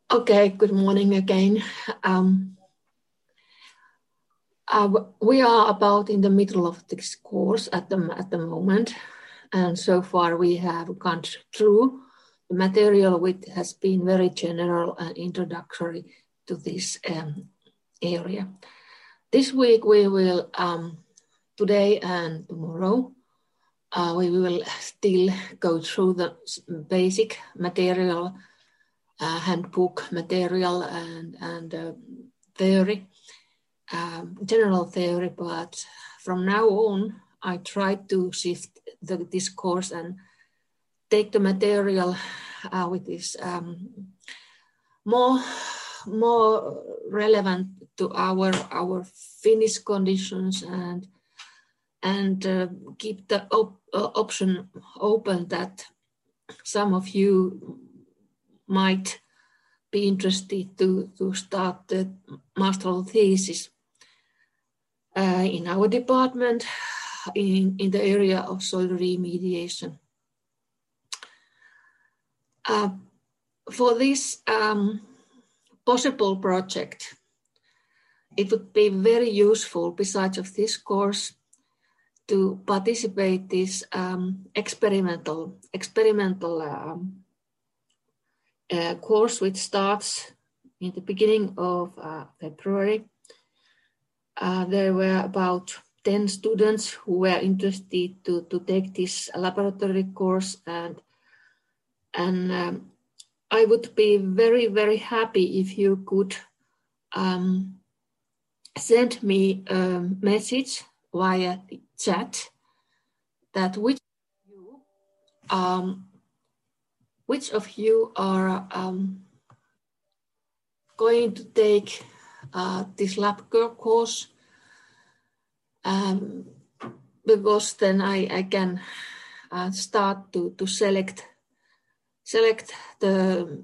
Okay, good morning again. We are about in the middle of this course at the moment, and so far we have gone through the material which has been very general and introductory to this area. This week we will, today and tomorrow, we will still go through the basic material, handbook material and theory, general theory, but from now on I try to shift the discourse and take the material which is more relevant to our Finnish conditions and keep the option open that some of you might be interested to start the master's thesis in our department in the area of soil remediation. For this possible project, it would be very useful, besides of this course, to participate this experimental course which starts in the beginning of February. There were about 10 students who were interested to take this laboratory course, and I would be very, very happy if you could send me a message via the chat that which of you are going to take this lab course, because then I can start to select the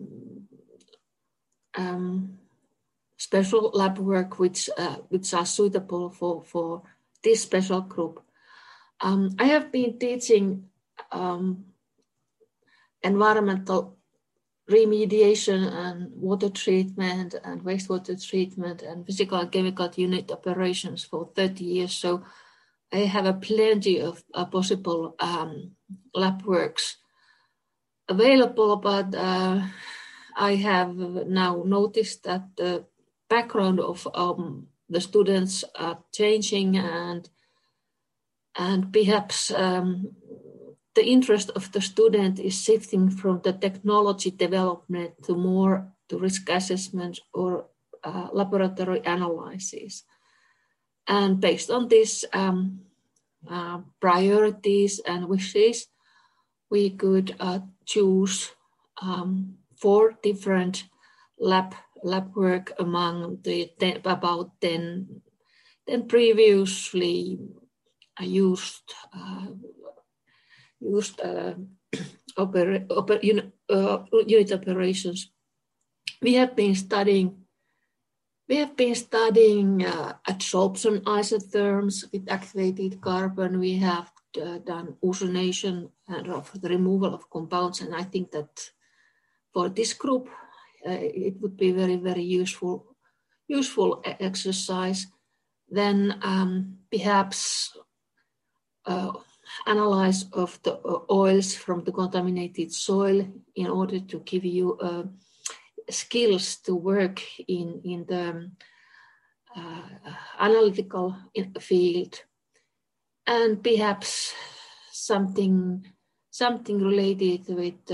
special lab work which are suitable for this special group. I have been teaching environmental remediation and water treatment and wastewater treatment and physical and chemical unit operations for 30 years. So I have a plenty of possible lab works available, but I have now noticed that the background of the students are changing, and perhaps the interest of the student is shifting from the technology development to more to risk assessment or laboratory analysis. And based on these priorities and wishes, we could choose 4 different lab work among the about 10 previously used unit operations. We have been studying adsorption isotherms with activated carbon. We have done ozonation and the removal of compounds, and I think that for this group it would be very, very useful exercise. Then perhaps analyze of the oils from the contaminated soil in order to give you skills to work in the analytical field, and perhaps something related with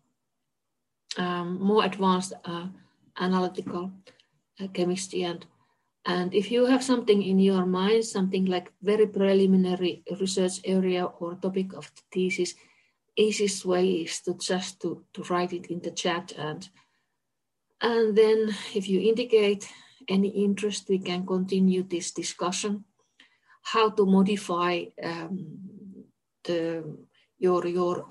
more advanced analytical chemistry. And if you have something in your mind, something like very preliminary research area or topic of the thesis, easiest way is to just to write it in the chat, and then if you indicate any interest, we can continue this discussion, how to modify your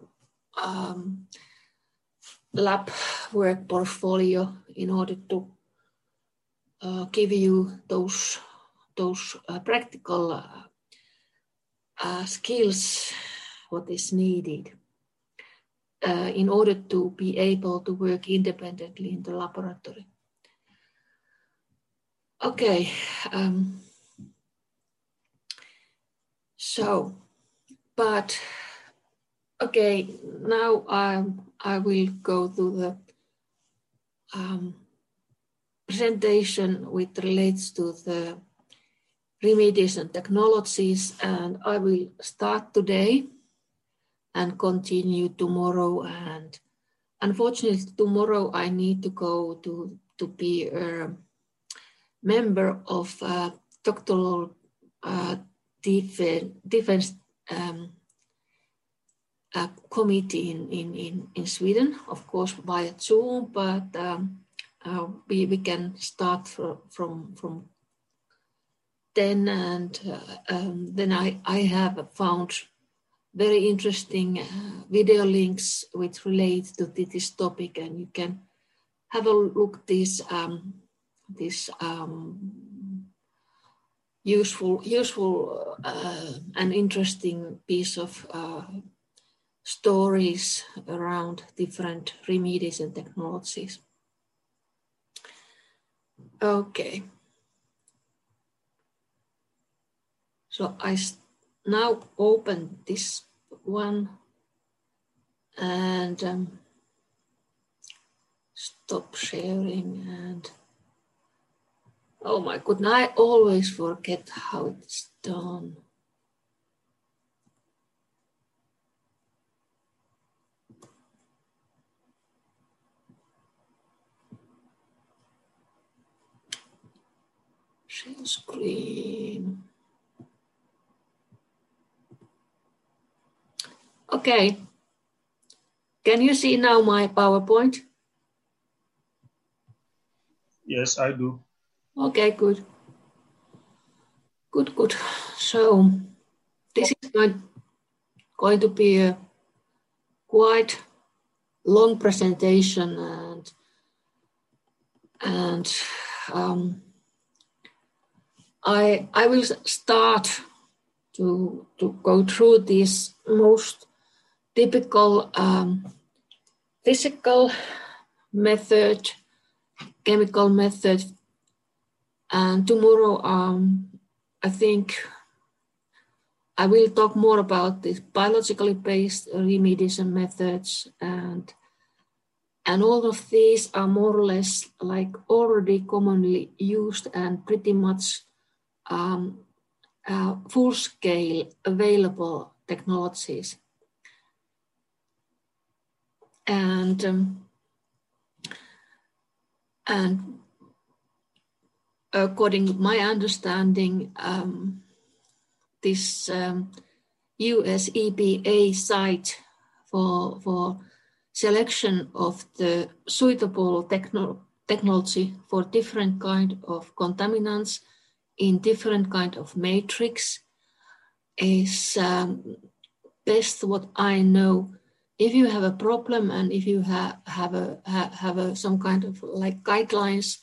lab work portfolio in order to give you those practical skills what is needed. in order to be able to work independently in the laboratory. Okay, okay, now I will go to the presentation which relates to the remediation technologies, and I will start today and continue tomorrow. And unfortunately, tomorrow I need to go to be a member of doctoral defense committee in Sweden, of course via Zoom, but we can start from 10, and then I have found very interesting video links which relate to this topic, and you can have a look at this useful and interesting piece of stories around different remediation technologies. Okay. So I now open this one and stop sharing, and oh my goodness, I always forget how it's done. Share screen. Okay. Can you see now my PowerPoint? Yes, I do. Okay, good. Good. So this is going to be a quite long presentation, and I will start to go through this most typical physical method, chemical method, and tomorrow I think I will talk more about these biologically based remediation methods, and all of these are more or less like already commonly used and pretty much full-scale available technologies. And according to my understanding, this US EPA site for selection of the suitable technology for different kind of contaminants in different kind of matrix is best what I know. If you have a problem and if you have some kind of like guidelines,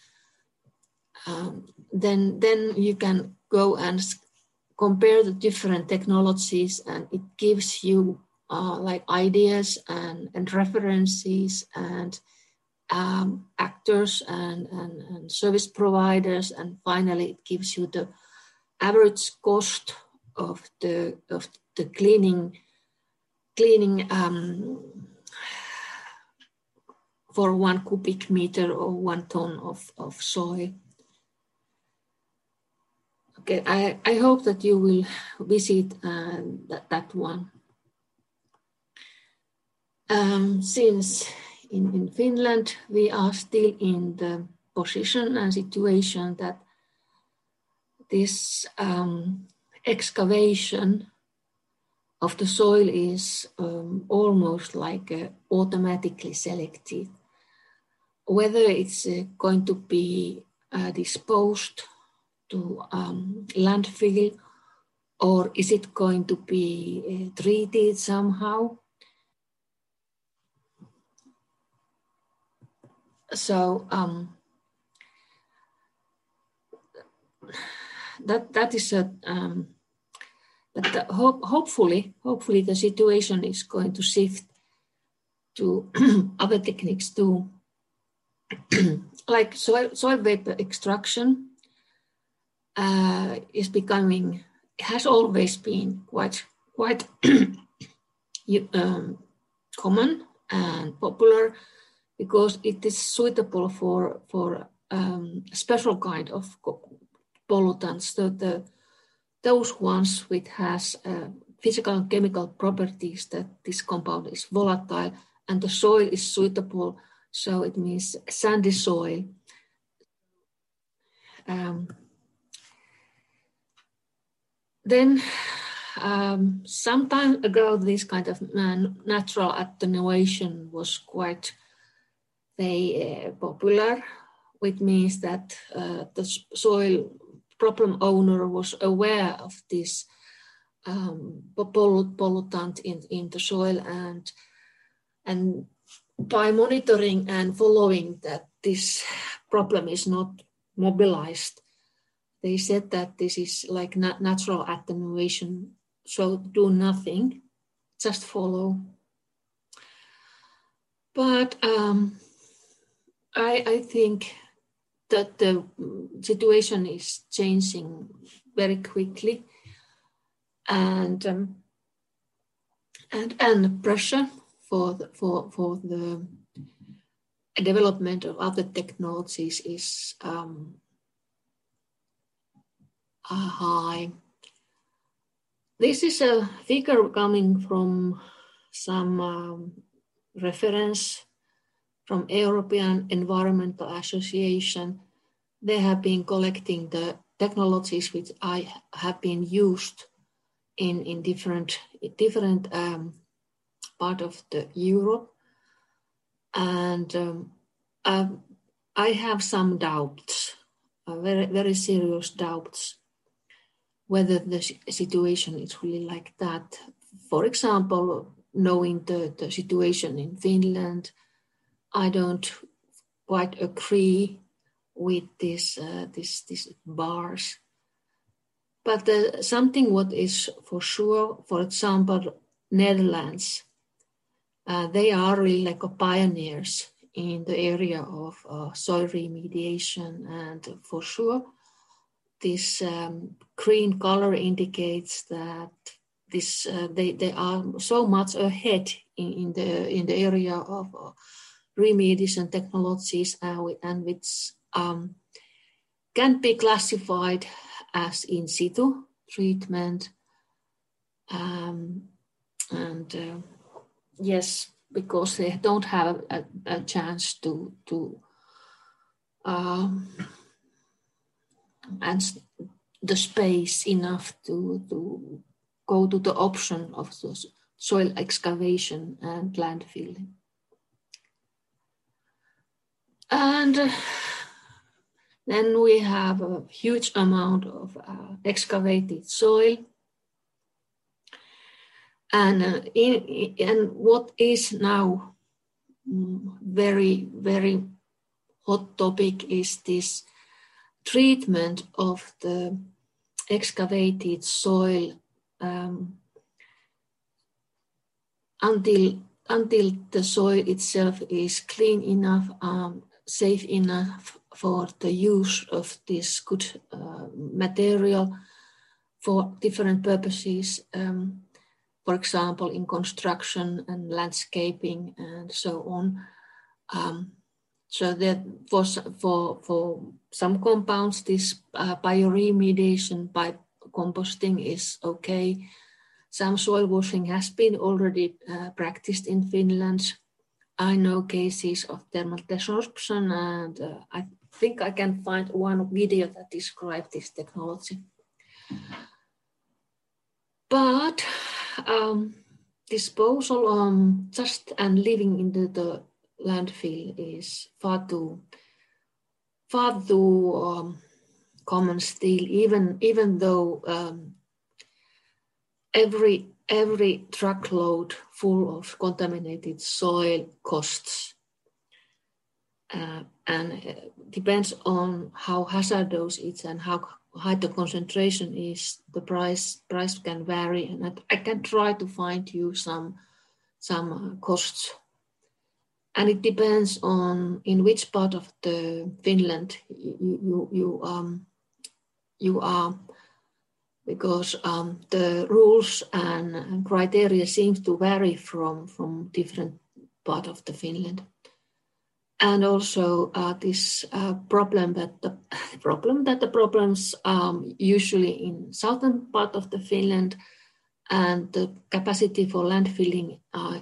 then you can go and compare the different technologies, and it gives you like ideas and references and actors and service providers, and finally it gives you the average cost of the cleaning for 1 cubic meter or 1 ton of soil. Okay, I hope that you will visit that one. Since in Finland we are still in the position and situation that this excavation of the soil is almost like automatically selected. Whether it's going to be disposed to landfill, or is it going to be treated somehow? So that is a hopefully the situation is going to shift to other techniques too, like soil vapor extraction has always been quite common and popular because it is suitable for special kind of pollutants. So those ones which has physical and chemical properties that this compound is volatile and the soil is suitable. So it means sandy soil. Then some time ago, this kind of natural attenuation was quite popular, which means that the soil problem owner was aware of this pollutant in the soil, and by monitoring and following that this problem is not mobilized, they said that this is like natural attenuation, so do nothing, just follow. But I think that the situation is changing very quickly, and pressure for the development of other technologies is high. This is a figure coming from some reference from European Environmental Association. They have been collecting the technologies which have been used in different part of the Europe, and I have some doubts, very very serious doubts, whether the situation is really like that. For example, knowing the situation in Finland, I don't quite agree with this bars. But something what is for sure, for example, Netherlands, they are really like pioneers in the area of soil remediation, and for sure, this green color indicates that this they are so much ahead in the area of remediation technologies, and which can be classified as in situ treatment, yes, because they don't have a chance to and the space enough to go to the option of soil excavation and landfilling. And then we have a huge amount of excavated soil. And what is now very, very hot topic is this treatment of the excavated soil until the soil itself is clean enough, safe enough for the use of this good material for different purposes, for example, in construction and landscaping and so on. So that for some compounds, this bioremediation by composting is okay. Some soil washing has been already practiced in Finland. I know cases of thermal desorption, and I think I can find one video that describes this technology. But disposal just and living into the landfill is far too common still, even though every truckload full of contaminated soil costs, and depends on how hazardous it is and how high the concentration is. The price can vary, and I can try to find you some costs And it depends on in which part of the Finland you are, because the rules and criteria seems to vary from different part of the Finland. And also this problem that the problems usually in southern part of the Finland, and the capacity for landfilling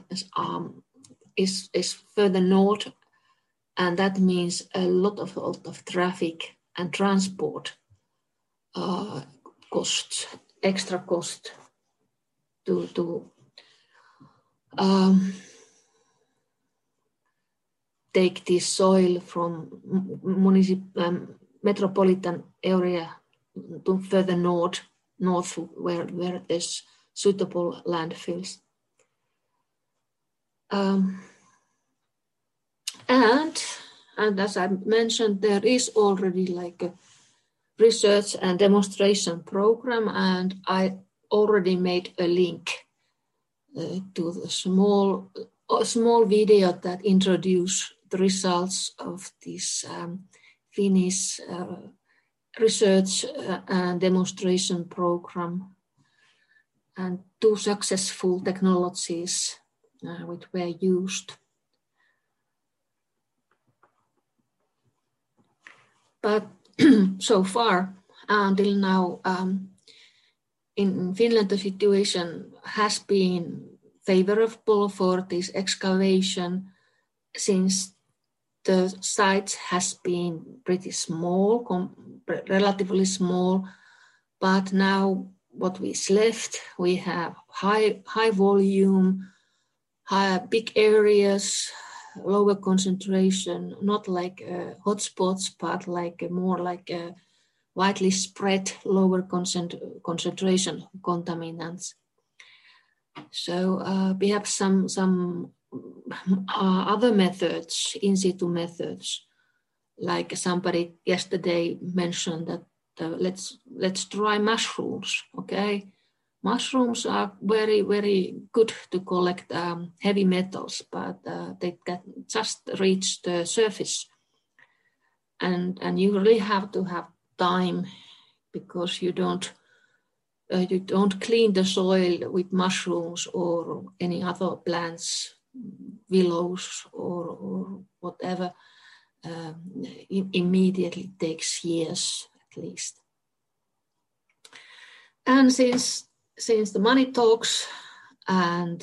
is further north, and that means a lot of traffic and transport costs, extra cost to take this soil from metropolitan area to further north where there's suitable landfills. And as I mentioned, there is already like a research and demonstration program, and I already made a link to the small video that introduced the results of this Finnish research and demonstration program, and 2 successful technologies which were used. But so far, until now, in Finland, the situation has been favorable for this excavation, since the site has been pretty small, relatively small. But now what is left, we have high volume, big areas, lower concentration, not like hotspots, but like more like a widely spread lower concentration contaminants. So we have some other methods, in situ methods, like somebody yesterday mentioned that let's try mushrooms. Okay, mushrooms are very, very good to collect heavy metals, but they can just reach the surface, and you really have to have time, because you don't clean the soil with mushrooms or any other plants, willows or whatever. Immediately takes years at least. And since the money talks, and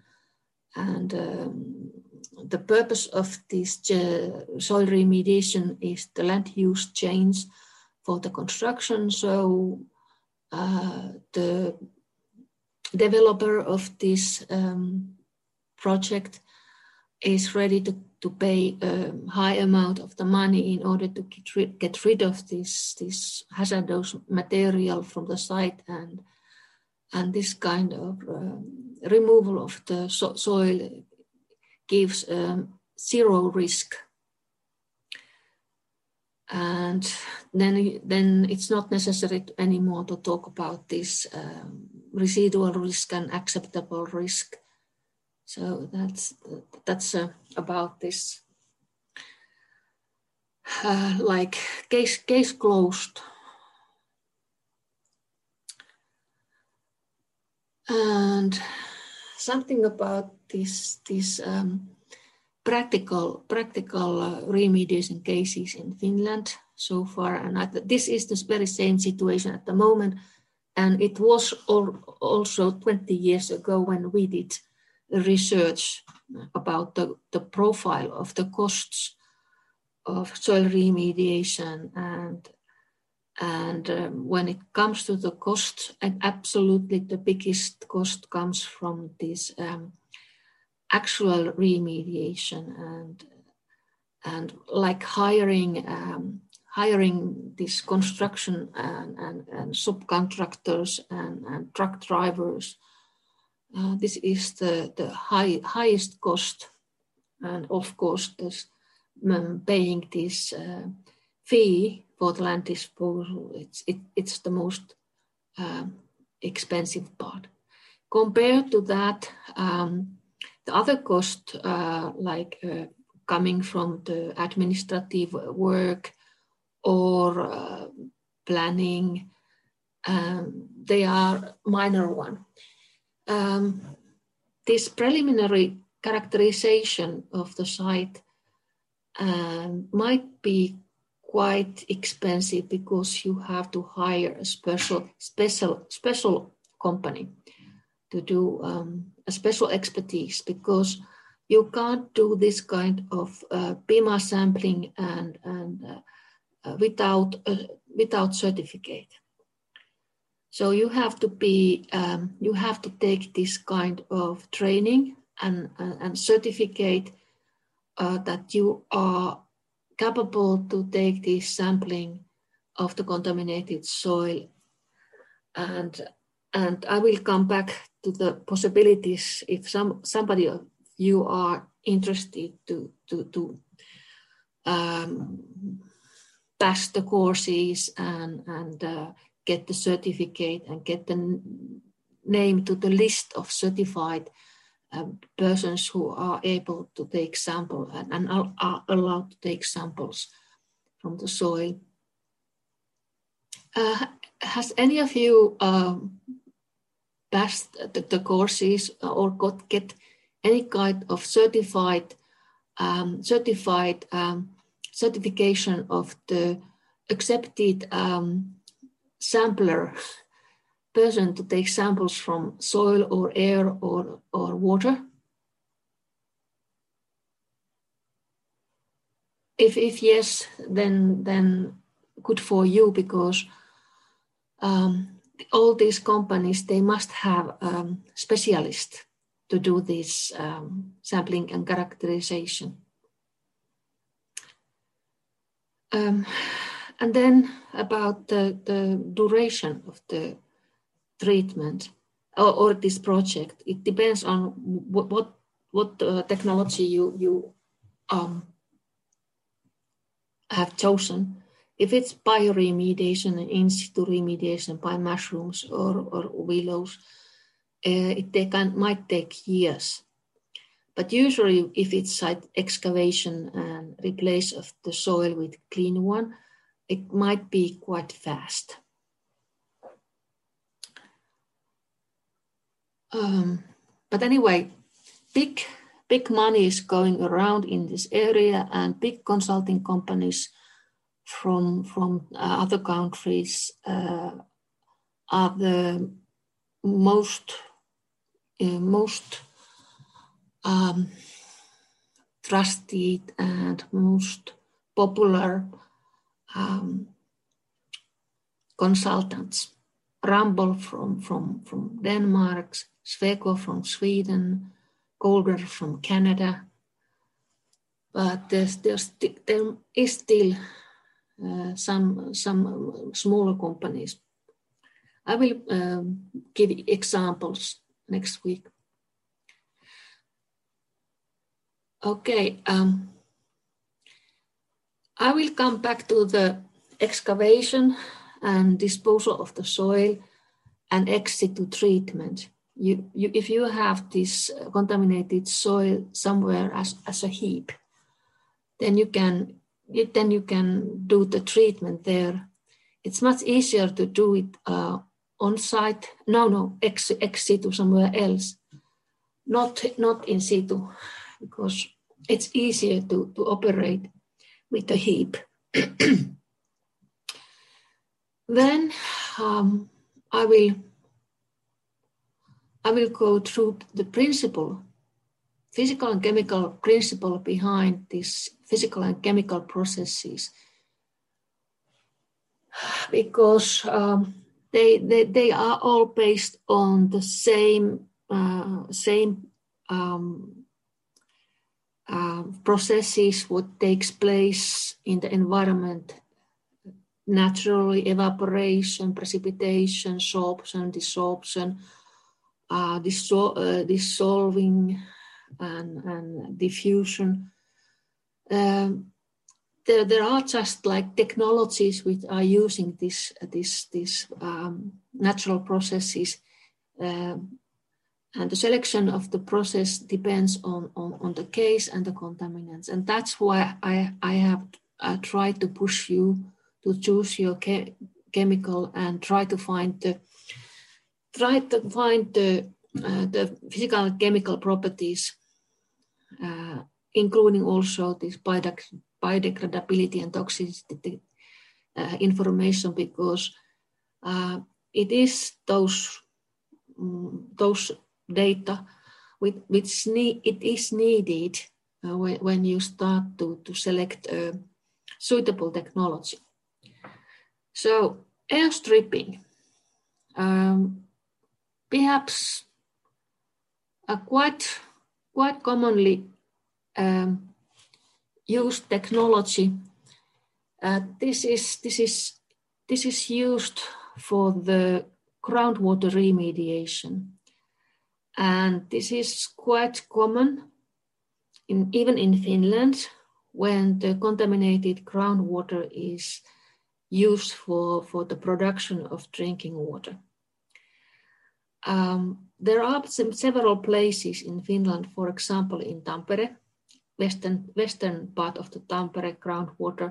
the purpose of this soil remediation is the land use change for the construction, so the developer of this project is ready to pay a high amount of the money in order to get rid of this hazardous material from the site, and this kind of removal of the soil gives zero risk. And then it's not necessary anymore to talk about this residual risk and acceptable risk. So that's about this like case closed. And something about this practical remediation cases in Finland so far, and this is the very same situation at the moment, and it was also 20 years ago when we did research about the profile of the costs of soil remediation, and when it comes to the cost, and absolutely the biggest cost comes from this actual remediation, and like hiring this construction and subcontractors and truck drivers. This is the highest cost, and of course this paying this fee for the land disposal, it's the most expensive part. Compared to that, The other cost, coming from the administrative work or planning, they are minor one. This preliminary characterization of the site might be quite expensive because you have to hire a special company to do a special expertise, because you can't do this kind of BIMA sampling and without certificate. So you have to take this kind of training and certificate that you are capable to take this sampling of the contaminated soil. And I will come back to the possibilities if somebody of you are interested to pass the courses and get the certificate and get the name to the list of certified persons who are able to take samples and are allowed to take samples from the soil. Has any of you passed the courses or get any kind of certification of the accepted sampler person to take samples from soil or air or water? If yes, then good for you, because all these companies, they must have specialists to do this sampling and characterization. And then about the duration of the treatment or this project, it depends on what technology you have chosen. If it's bioremediation and in situ remediation by mushrooms or willows, might take years. But usually, if it's site excavation and replace of the soil with clean one, it might be quite fast. But anyway, big money is going around in this area, and big consulting companies from other countries are the most trusted and most popular consultants. Ramboll from Denmark, Sweco from Sweden, Golder from Canada. But there is still some smaller companies. I will give examples next week. Okay, I will come back to the excavation and disposal of the soil and ex situ treatment. If you have this contaminated soil somewhere as a heap, then you can do the treatment there. It's much easier to do it on site. No, ex situ somewhere else, not in situ, because it's easier to operate with the heap. Then I will go through the principle, physical and chemical principle behind these physical and chemical processes, because they are all based on the same processes what takes place in the environment naturally: evaporation, precipitation, sorption, desorption, dissolving, and diffusion. There are just like technologies which are using this natural processes, and And the selection of the process depends on the case and the contaminants. And that's why I have tried to push you to choose your chemical and try to find the physical and chemical properties, including also this biodegradability and toxicity information, because it is those data which it is needed when you start to select a suitable technology. So airstripping, perhaps a quite commonly used technology. This is used for the groundwater remediation, and this is quite common even in Finland when the contaminated groundwater is used for the production of drinking water. There are several places in Finland, for example, in Tampere, western part of the Tampere groundwater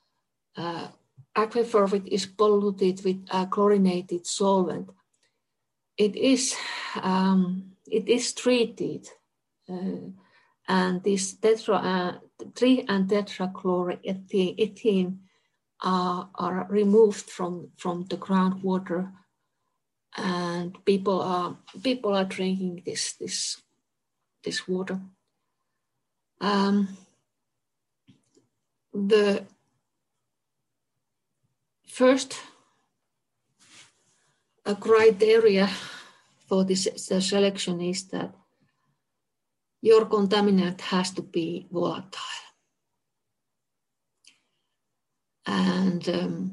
aquifer is polluted with a chlorinated solvent. It is treated, and this 3 and tetrachloroethene are removed from the groundwater, and people are drinking this water. The first criteria for this selection is that your contaminant has to be volatile, and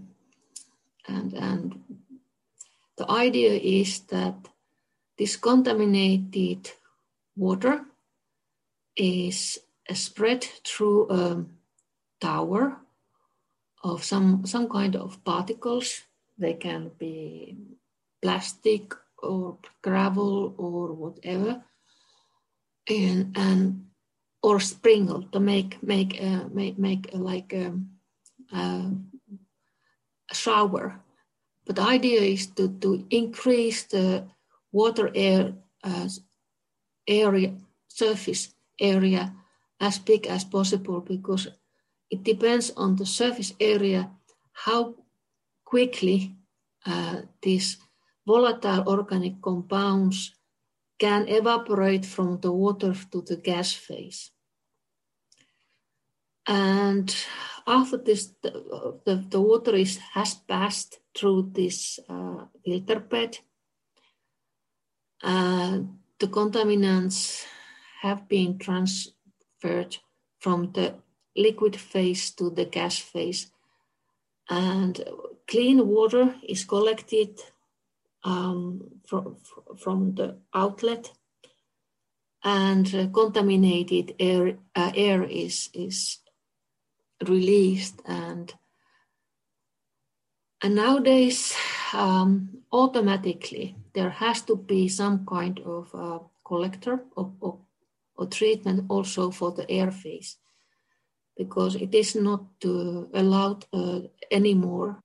the idea is that this contaminated water is spread through a tower of some kind of particles. They can be plastic or gravel or whatever, and or sprinkle to make like a shower. But the idea is to increase the water area, surface area as big as possible, because it depends on the surface area how quickly these volatile organic compounds can evaporate from the water to the gas phase. And after this, the water has passed through this filter bed, the contaminants have been transferred from the liquid phase to the gas phase, and clean water is collected from the outlet, and contaminated air is released. And nowadays, automatically, there has to be some kind of collector or treatment also for the air phase, because it is not allowed anymore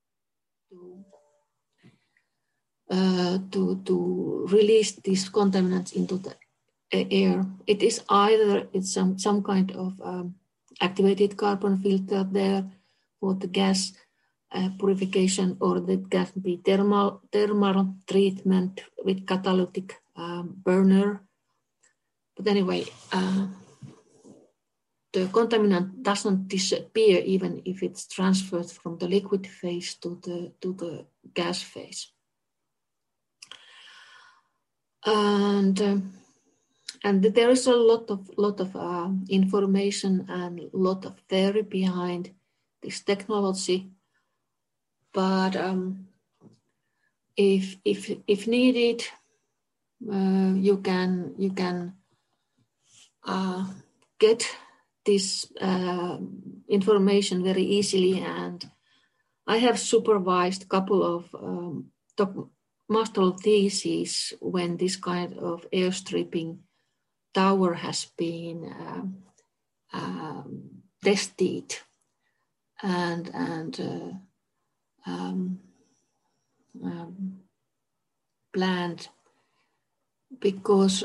to release these contaminants into the air. It is either some kind of activated carbon filter there for the gas purification, or that can be thermal treatment with catalytic burner. But anyway, the contaminant doesn't disappear even if it's transferred from the liquid phase to the gas phase. And there is a lot of information and a lot of theory behind this technology. But if needed, you can get this information very easily. And I have supervised a couple of master thesis when this kind of airstripping tower has been tested and planned, because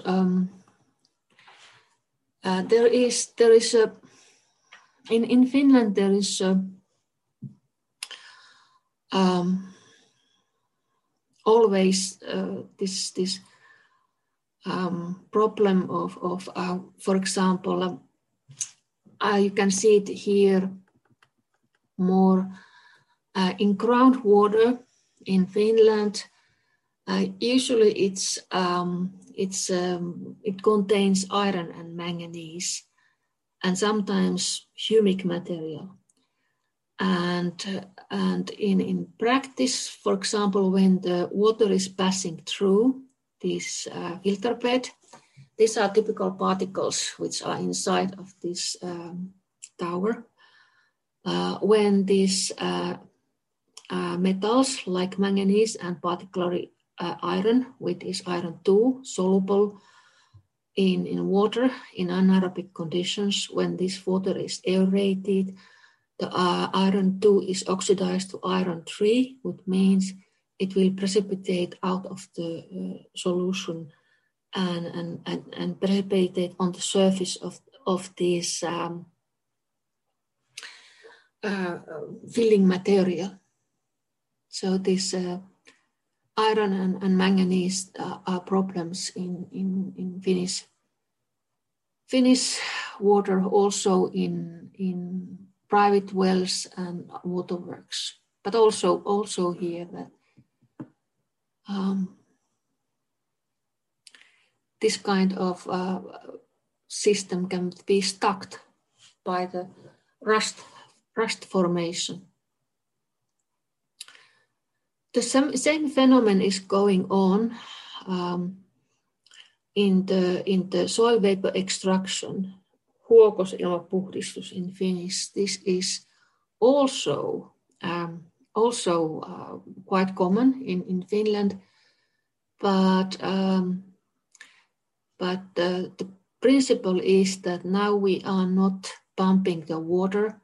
there is a in Finland there is a always this problem of for example, you can see it here more in groundwater in Finland. Usually it contains iron and manganese, and sometimes humic material. And in practice, for example, when the water is passing through this filter bed, these are typical particles which are inside of this tower. When these metals like manganese and particularly iron, which is iron 2, soluble in water in anaerobic conditions, when this water is aerated, the iron 2 is oxidized to iron 3, which means it will precipitate out of the solution and precipitate on the surface of this filling material. So this iron and manganese are problems in Finnish water, also in private wells and waterworks, but also here that this kind of system can be stuck by the rust formation. The same phenomenon is going on in the soil vapor extraction, huokosilmapuhdistus in Finnish. This is also quite common in Finland, but the principle is that now we are not pumping the water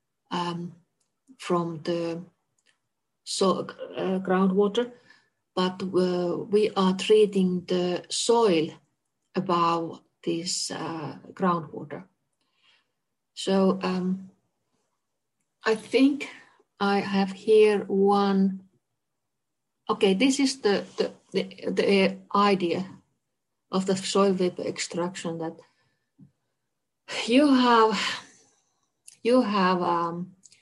from the groundwater, but we are treating the soil above this groundwater. So I think I have here one. Okay, this is the idea of the soil vapor extraction, that you have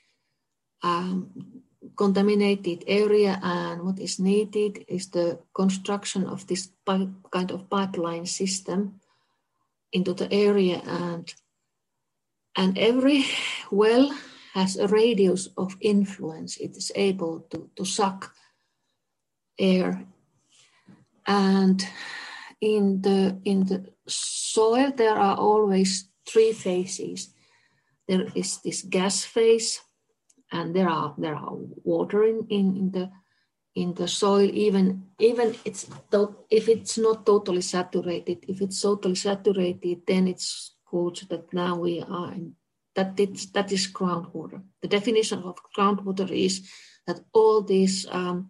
contaminated area, and what is needed is the construction of this kind of pipeline system into the area, and every well has a radius of influence. It is able to suck air, and in the soil there are always three phases. There is this gas phase, and there are water in the soil, even if it's not totally saturated. If it's totally saturated, then it's called that now we are in that is groundwater. The definition of groundwater is that all this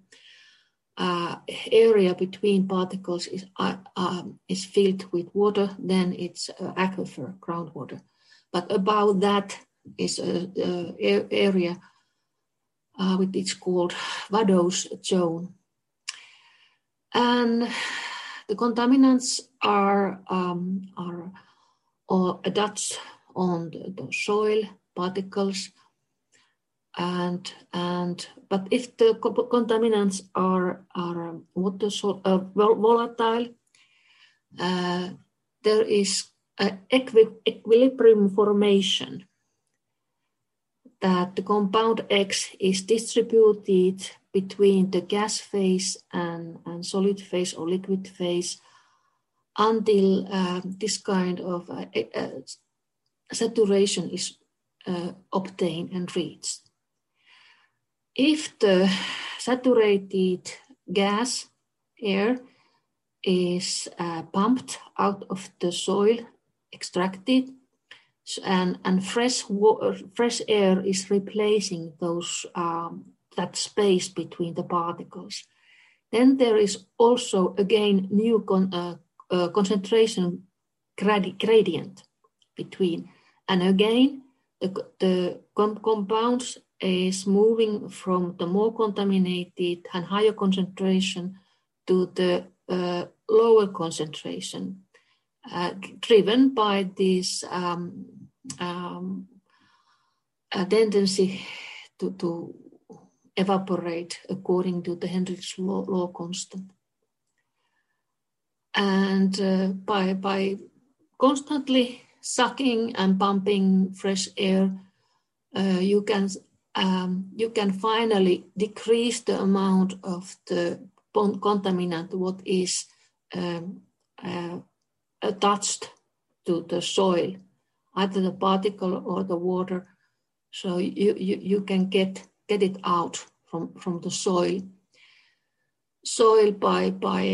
area between particles is filled with water. Then it's aquifer, groundwater. But above that is an area which is called Vadose zone. And the contaminants are attached on the soil particles, but if the contaminants are volatile, there is an equilibrium formation, that the compound X is distributed between the gas phase and solid phase or liquid phase until this kind of saturation is obtained and reached. If the saturated gas air is pumped out of the soil, extracted, and fresh air is replacing those that space between the particles. Then there is also again new concentration gradient between, and again the compounds is moving from the more contaminated and higher concentration to the lower concentration, driven by this tendency to evaporate according to the Henrik's law constant. And by constantly sucking and pumping fresh air, you can finally decrease the amount of the contaminant what is attached to the soil, either the particle or the water. So you can get it out from the soil by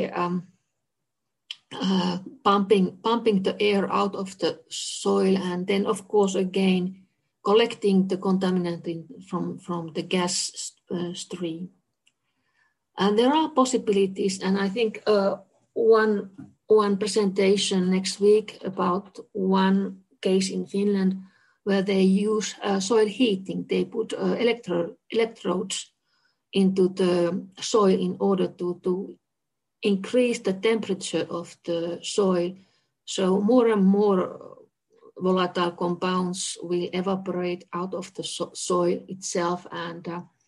pumping the air out of the soil, and then of course again collecting the contaminant from the gas stream. And there are possibilities, and I think one presentation next week about one case in Finland where they use soil heating. They put electrodes into the soil in order to increase the temperature of the soil. So more and more volatile compounds will evaporate out of the soil itself, and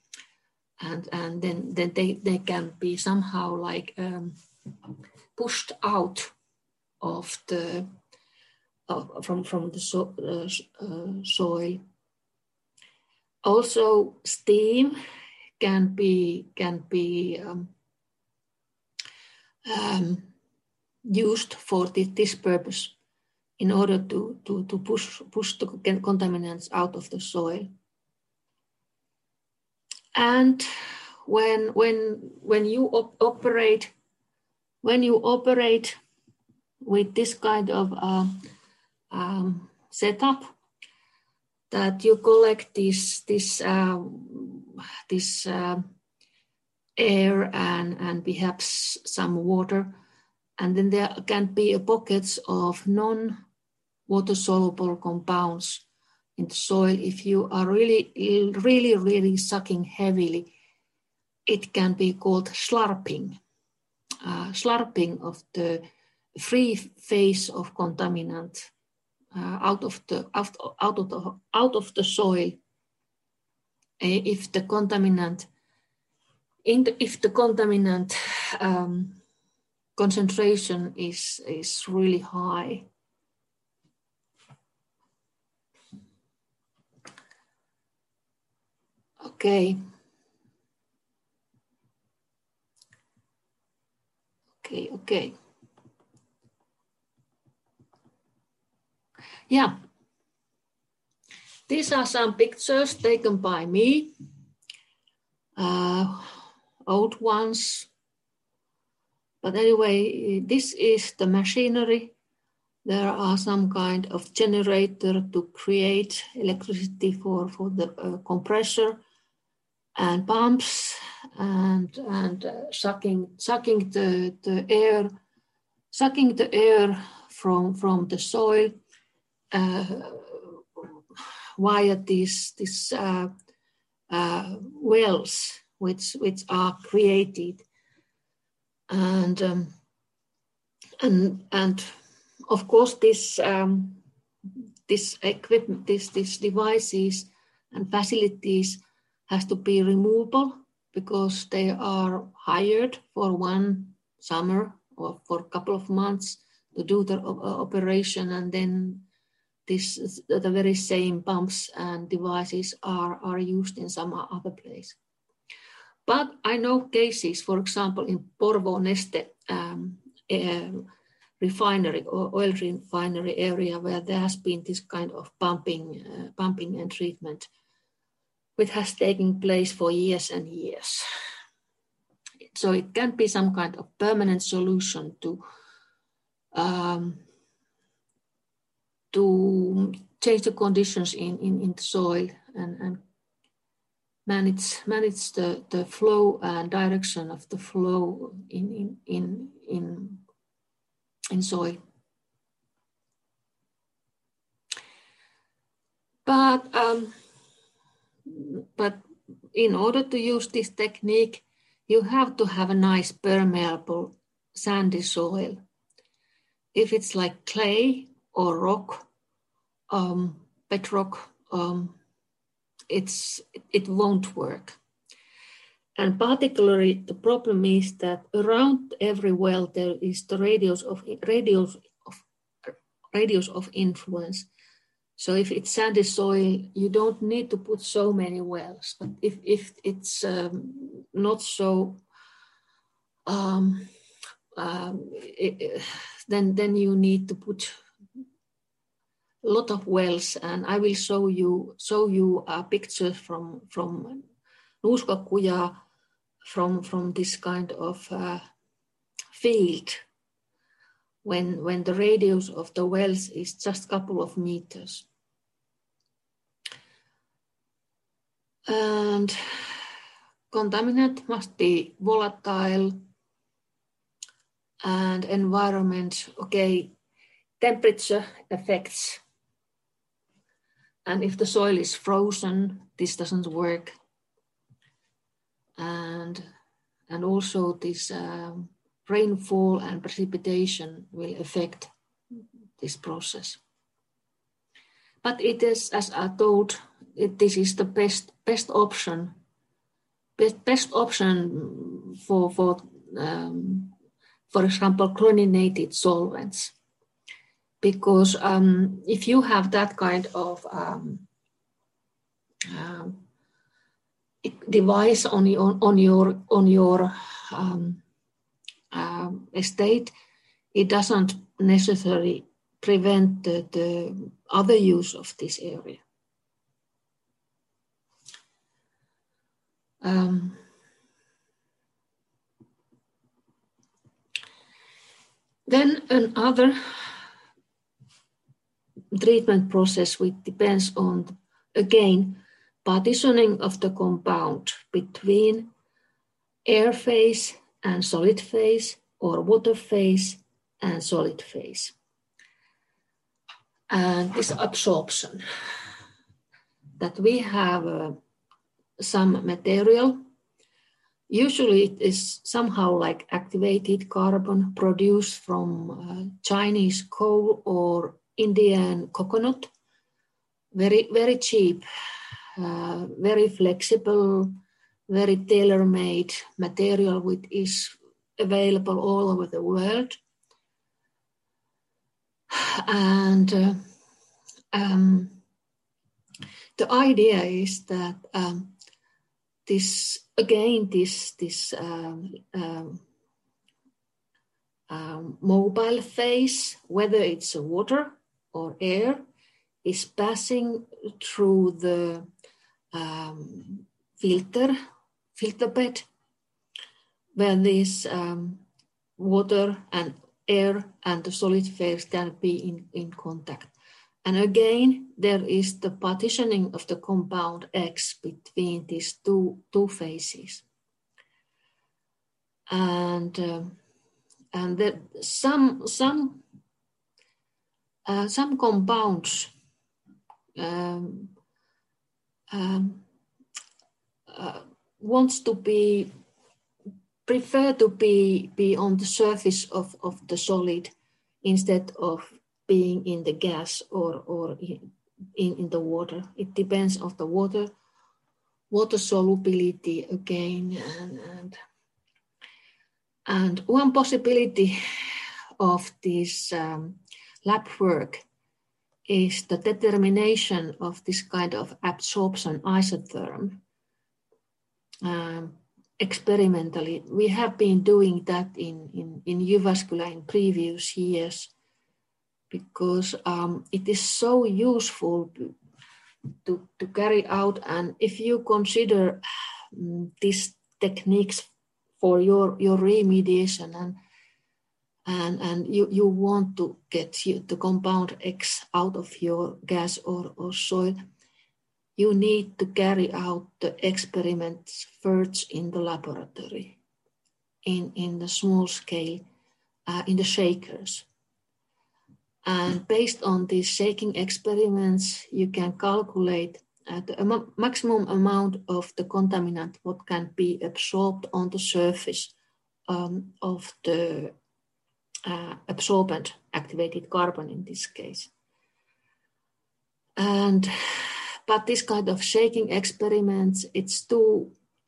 then they can be somehow like pushed out of the from the soil. Also, steam can be used for this purpose in order to push the contaminants out of the soil. And when you operate with this kind of setup, that you collect this air and perhaps some water, and then there can be pockets of non-water soluble compounds in the soil. If you are really sucking heavily, it can be called slurping. Slurping of the free phase of contaminant out of the soil. If the contaminant concentration is really high. Okay. Yeah. These are some pictures taken by me, old ones. But anyway, this is the machinery. There are some kind of generator to create electricity for the compressor, and pumps, and sucking the air from the soil via these wells which are created, and of course this equipment, these devices and facilities has to be removable because they are hired for one summer or for a couple of months to do the operation, and then the very same pumps and devices are used in some other place. But I know cases, for example, in Porvoo Neste refinery or oil refinery area, where there has been this kind of pumping and treatment, which has taken place for years and years. So it can be some kind of permanent solution to change the conditions in the soil and manage the flow and direction of the flow in soil. But in order to use this technique, you have to have a nice permeable sandy soil. If it's like clay or rock, bedrock, it won't work. And particularly the problem is that around every well there is the radius of influence. So if it's sandy soil, you don't need to put so many wells. But if it's not so, then you need to put a lot of wells. And I will show you a picture from Nuuskakuja, from this kind of field, when the radius of the wells is just a couple of meters. And contaminant must be volatile, and environment, okay, temperature affects. And if the soil is frozen, this doesn't work. And also this rainfall and precipitation will affect this process. But it is, as I told, this is the best option. Best option for example, chlorinated solvents, because if you have that kind of device on your estate, it doesn't necessarily prevent the other use of this area. Then another treatment process which depends on, again, partitioning of the compound between air phase and solid phase, or water phase and solid phase. And this absorption, that we have some material, usually it is somehow like activated carbon produced from Chinese coal or Indian coconut, very, very cheap, very flexible, very tailor-made material which is available all over the world. And the idea is that this mobile phase, whether it's water or air, is passing through the filter bed, where this water and air and the solid phase can be in contact. And again, there is the partitioning of the compound X between these two phases. And that some compounds prefer to be on the surface of the solid instead of being in the gas or in the water. It depends on the water solubility again. And one possibility of this lab work is the determination of this kind of absorption isotherm. Experimentally, we have been doing that in Jyväskylä in previous years, because it is so useful to carry out. And if you consider these techniques for your remediation and you want to get the compound X out of your gas or soil, you need to carry out the experiments first in the laboratory, in the small scale, in the shakers. And based on these shaking experiments, you can calculate the maximum amount of the contaminant what can be absorbed on the surface of the absorbent activated carbon in this case. But this kind of shaking experiments, it's too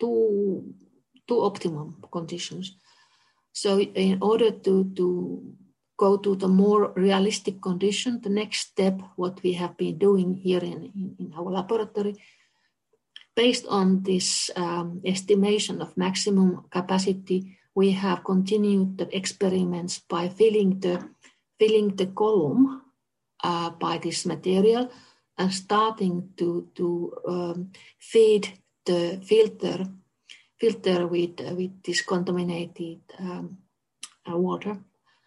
optimum conditions. So in order to go to the more realistic condition, the next step, what we have been doing here in our laboratory, based on this estimation of maximum capacity, we have continued the experiments by filling the column by this material and starting to feed the filter with this contaminated water.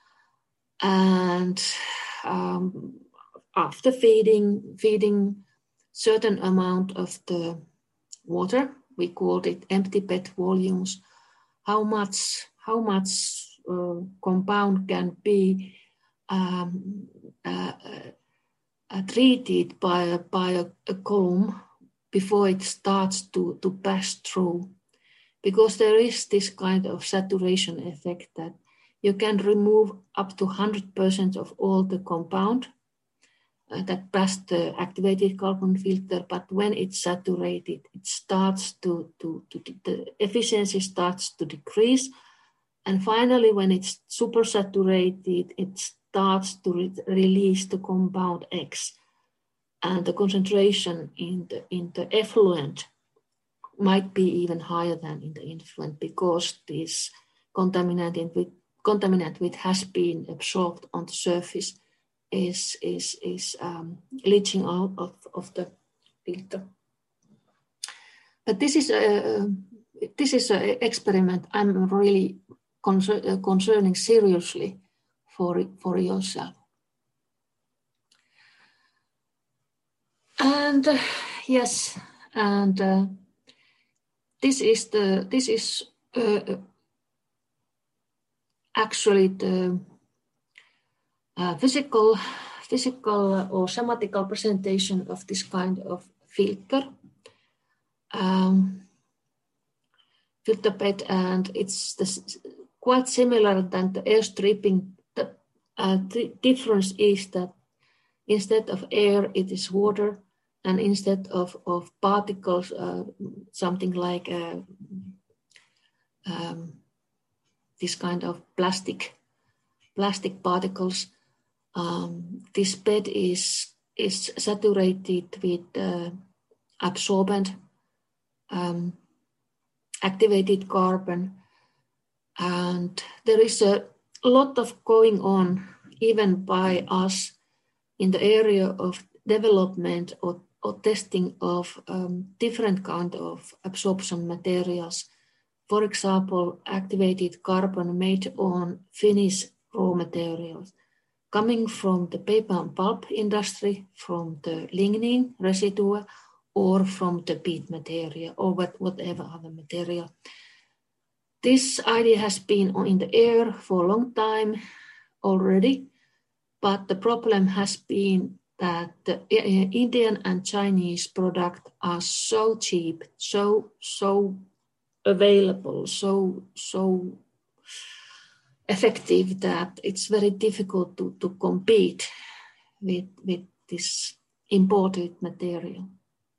And after feeding certain amount of the water, we called it empty bed volumes, how much compound can be treated by a column before it starts to pass through. Because there is this kind of saturation effect that you can remove up to 100% of all the compound that passed the activated carbon filter, but when it's saturated, it starts the efficiency starts to decrease. And finally, when it's supersaturated, it starts to release the compound X. And the concentration in the effluent might be even higher than in the influent because this contaminant which has been absorbed on the surface is leaching out of the filter. But this is an experiment I'm really concerning seriously for yourself. And yes, and this is actually the physical or schematical presentation of this kind of filter bed, and it's quite similar than the air stripping. The difference is that instead of air, it is water, and instead of particles, something like this kind of plastic particles. This bed is saturated with absorbent activated carbon, and there is a lot of going on even by us in the area of development or testing of different kind of absorption materials. For example, activated carbon made on Finnish raw materials, coming from the paper and pulp industry, from the lignin residue, or from the peat material, or whatever other material. This idea has been in the air for a long time already, but the problem has been that the Indian and Chinese products are so cheap, so available, so effective that it's very difficult to compete with this imported material.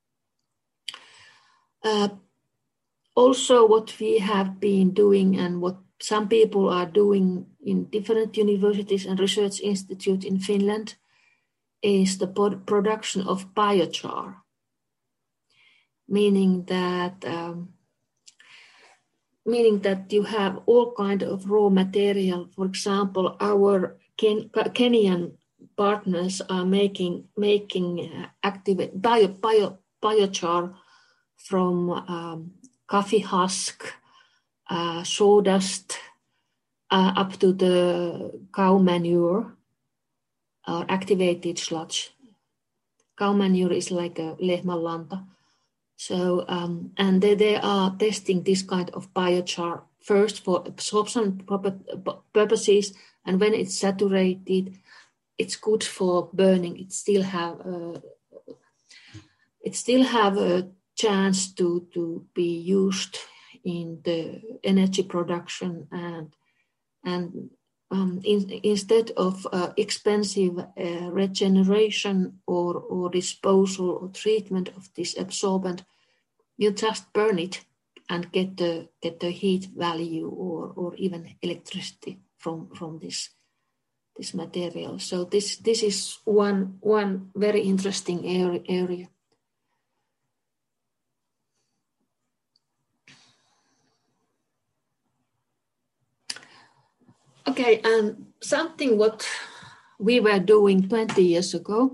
Also, what we have been doing and what some people are doing in different universities and research institutes in Finland is the production of biochar, meaning that you have all kind of raw material. For example, our Kenyan partners are making activate biochar from coffee husk, sawdust up to the cow manure or activated sludge. Cow manure is like a lehmänlanta. So, and they are testing this kind of biochar first for absorption purposes, and when it's saturated, it's good for burning. It still have a chance to be used in the energy production, and instead of expensive regeneration or disposal or treatment of this absorbent, you just burn it and get the heat value or even electricity from this material. So this is one very interesting area. Okay, and something what we were doing 20 years ago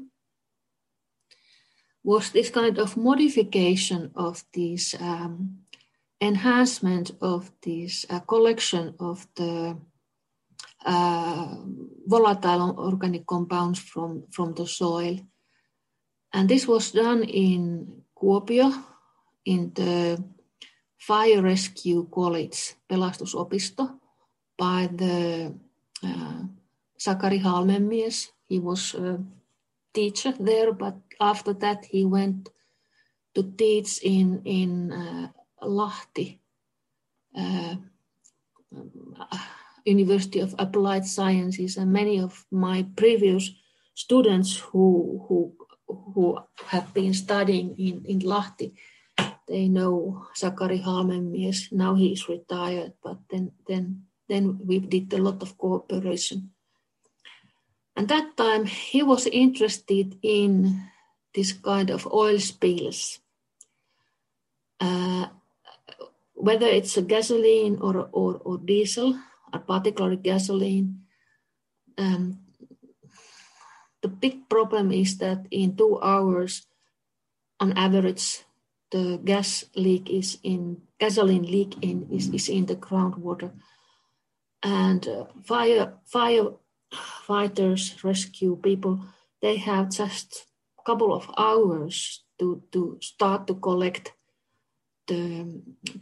was this kind of modification of this enhancement of this collection of the volatile organic compounds from the soil. And this was done in Kuopio, in the Fire Rescue College, Pelastusopisto, by the Sakari Halmenmies. He was a teacher there, but after that he went to teach in Lahti, University of Applied Sciences, and many of my previous students who have been studying in Lahti, they know Sakari Halmenmies. Now he is retired, but then we did a lot of cooperation. And that time he was interested in this kind of oil spills, whether it's a gasoline or diesel, or particularly gasoline. The big problem is that in 2 hours, on average, the gasoline leak is in the groundwater. And firefighters, rescue people, they have just a couple of hours to start to collect the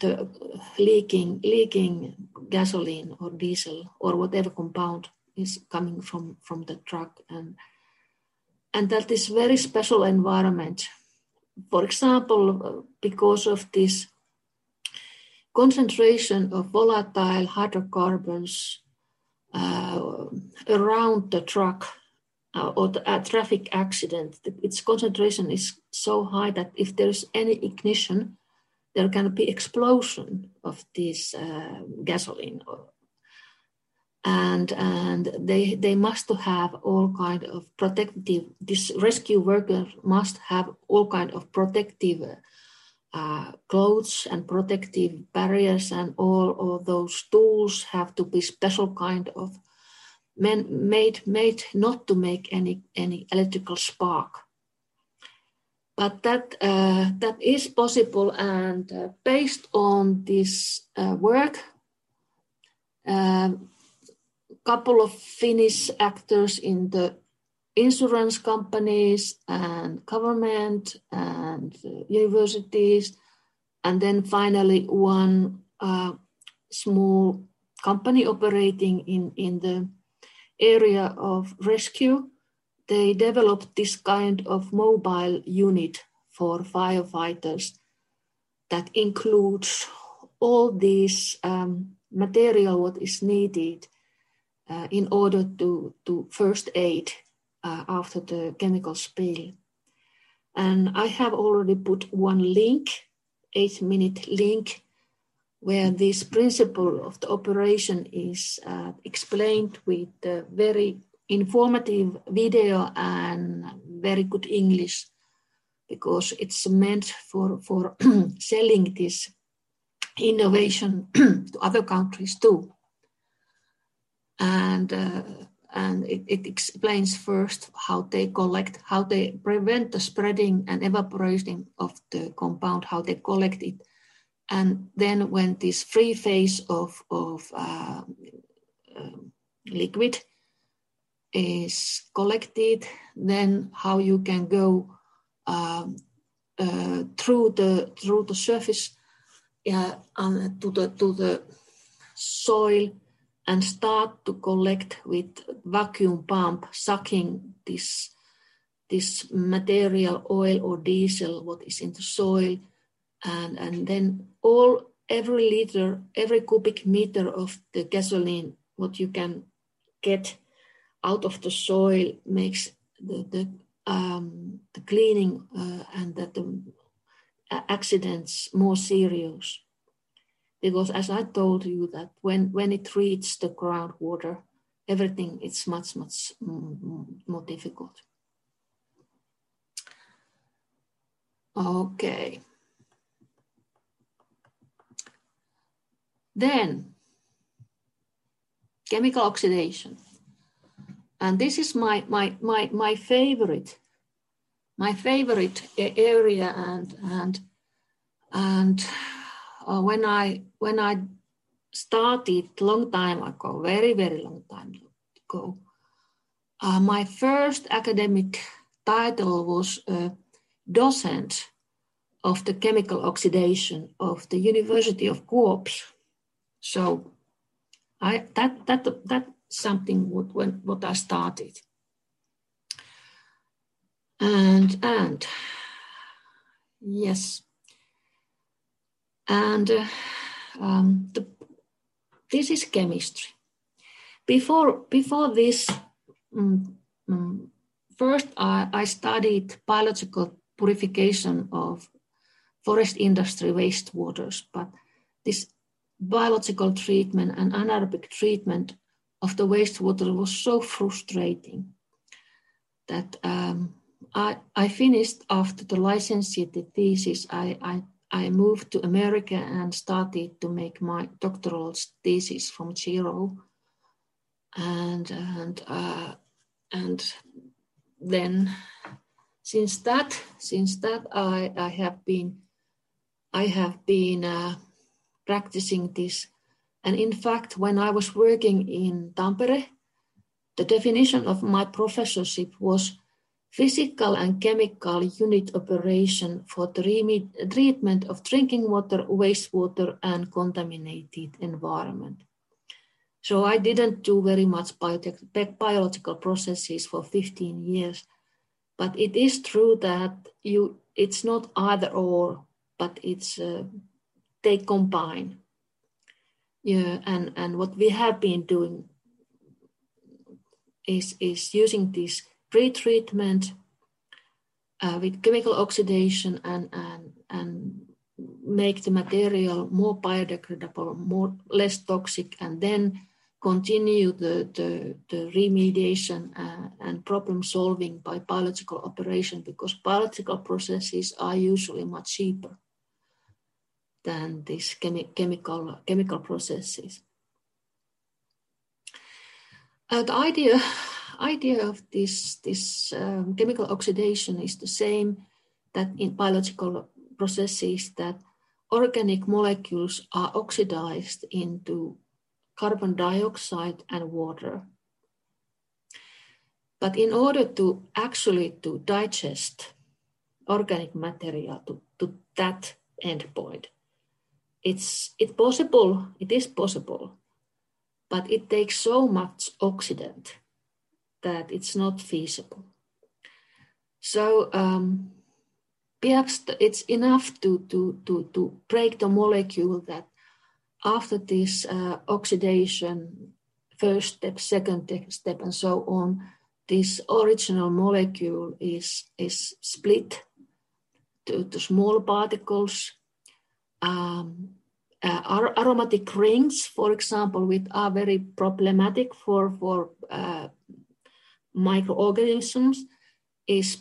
leaking gasoline or diesel or whatever compound is coming from the truck, and that is very special environment. For example, because of this concentration of volatile hydrocarbons around the truck or a traffic accident, its concentration is so high that if there's any ignition, there can be explosion of this gasoline, and they must have all kind of protective. This rescue worker must have all kind of protective clothes and protective barriers, and all those tools have to be special kind of made not to make any electrical spark. But that is possible, and based on this work, couple of Finnish actors in the insurance companies and government and universities, and then finally one small company operating in the area of rescue, they developed this kind of mobile unit for firefighters that includes all this material what is needed in order to first aid after the chemical spill. And I have already put one link, 8-minute link, where this principle of the operation is explained with a very informative video and very good English, because it's meant for selling this innovation to other countries too. And it explains first how they collect, how they prevent the spreading and evaporating of the compound, how they collect it, And then when this free phase of liquid is collected, then how you can go through the surface to the soil and start to collect with vacuum pump, sucking this material, oil or diesel, what is in the soil, and then every liter, every cubic meter of the gasoline, what you can get out of the soil makes the cleaning and the accidents more serious. Because as I told you that when it reaches the groundwater, everything is much more difficult. Okay. Then chemical oxidation. And this is my favorite area, and when I started long time ago, very long time ago, my first academic title was docent of the chemical oxidation of the University of Kuopio. So that's something what I started. And yes, and this is chemistry. Before this, first I studied biological purification of forest industry wastewaters, but this biological treatment and anaerobic treatment of the wastewater was so frustrating that I finished after the licentiate thesis. I moved to America and started to make my doctoral thesis from zero, and then since that I have been practicing this. And in fact, when I was working in Tampere, the definition of my professorship was physical and chemical unit operation for the treatment of drinking water, wastewater, and contaminated environment. So I didn't do very much biological processes for 15 years, but it is true that it's not either or, but it's they combine. Yeah, and what we have been doing is using this pre-treatment with chemical oxidation and make the material more biodegradable, less toxic, and then continue the remediation and problem solving by biological operation, because biological processes are usually much cheaper than these chemical processes. The idea of this chemical oxidation is the same that in biological processes, that organic molecules are oxidized into carbon dioxide and water. But in order to actually to digest organic material to that endpoint, it is possible, but it takes so much oxidant that it's not feasible. So perhaps it's enough to break the molecule that after this oxidation, first step, second step, and so on, this original molecule is split to small particles. Aromatic rings, for example, which are very problematic for microorganisms, is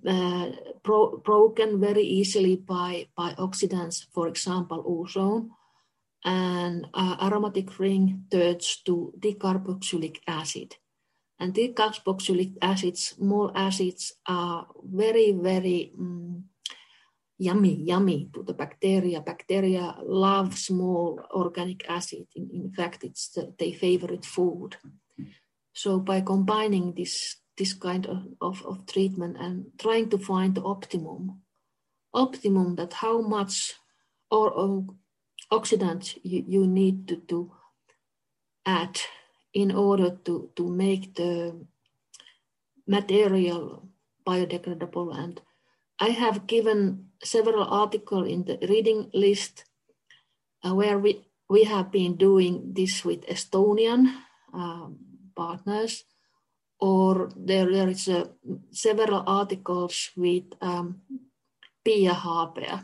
broken very easily by oxidants, for example, ozone. And aromatic ring turns to decarboxylic acid. And decarboxylic acids, small acids, are very yummy to the bacteria. Bacteria love small organic acid. In fact, it's their favorite food. So by combining this kind of treatment and trying to find the optimum that how much or oxidant you need to add in order to make the material biodegradable. And I have given several articles in the reading list where we have been doing this with Estonian partners, or there is several articles with Pia Haapea.